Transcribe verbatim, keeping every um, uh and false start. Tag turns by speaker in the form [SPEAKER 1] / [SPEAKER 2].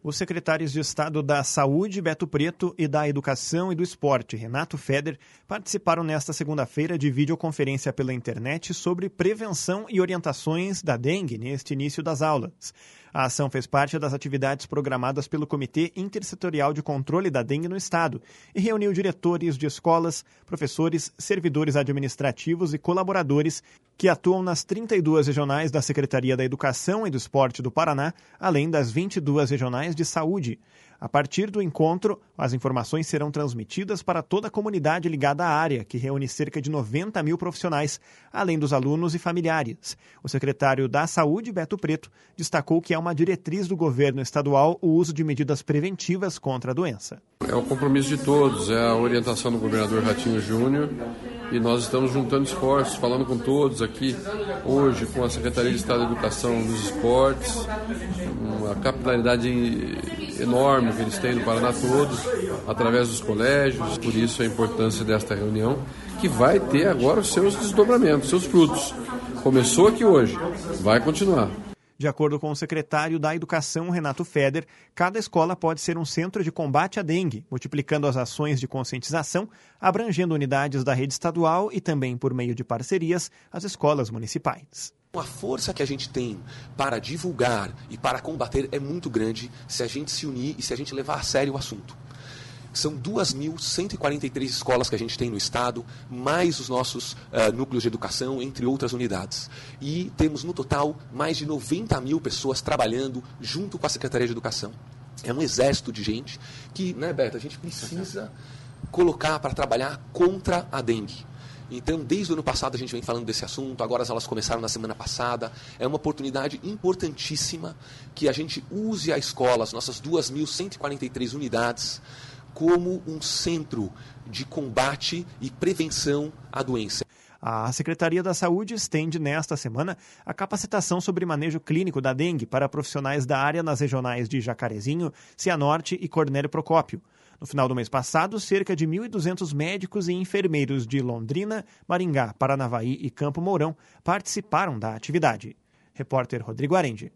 [SPEAKER 1] Os secretários de Estado da Saúde, Beto Preto, e da Educação e do Esporte, Renato Feder, participaram nesta segunda-feira de videoconferência pela internet sobre prevenção e orientações da dengue neste início das aulas. A ação fez parte das atividades programadas pelo Comitê Intersetorial de Controle da Dengue no Estado e reuniu diretores de escolas, professores, servidores administrativos e colaboradores que atuam nas trinta e duas regionais da Secretaria da Educação e do Esporte do Paraná, além das vinte e duas regionais de saúde. A partir do encontro, as informações serão transmitidas para toda a comunidade ligada à área, que reúne cerca de noventa mil profissionais, além dos alunos e familiares. O secretário da Saúde, Beto Preto, destacou que é uma diretriz do governo estadual o uso de medidas preventivas contra a doença.
[SPEAKER 2] É o compromisso de todos, é a orientação do governador Ratinho Júnior, e nós estamos juntando esforços, falando com todos aqui hoje, com a Secretaria de Estado da Educação dos Esportes, uma capilaridade enorme que eles têm no Paraná todo, através dos colégios. Por isso a importância desta reunião, que vai ter agora os seus desdobramentos, seus frutos. Começou aqui hoje, vai continuar.
[SPEAKER 1] De acordo com o secretário da Educação, Renato Feder, cada escola pode ser um centro de combate à dengue, multiplicando as ações de conscientização, abrangendo unidades da rede estadual e também, por meio de parcerias, as escolas municipais.
[SPEAKER 3] A força que a gente tem para divulgar e para combater é muito grande se a gente se unir e se a gente levar a sério o assunto. São duas mil cento e quarenta e três escolas que a gente tem no estado, mais os nossos uh, núcleos de educação, entre outras unidades. E temos no total mais de noventa mil pessoas trabalhando junto com a Secretaria de Educação. É um exército de gente que, né, Beto, a gente precisa colocar para trabalhar contra a dengue. Então, desde o ano passado a gente vem falando desse assunto, agora as aulas começaram na semana passada. É uma oportunidade importantíssima que a gente use a escola, as nossas duas mil cento e quarenta e três unidades, como um centro de combate e prevenção à doença.
[SPEAKER 1] A Secretaria da Saúde estende nesta semana a capacitação sobre manejo clínico da dengue para profissionais da área nas regionais de Jacarezinho, Cianorte e Cornélio Procópio. No final do mês passado, cerca de mil e duzentos médicos e enfermeiros de Londrina, Maringá, Paranavaí e Campo Mourão participaram da atividade. Repórter Rodrigo Arendi.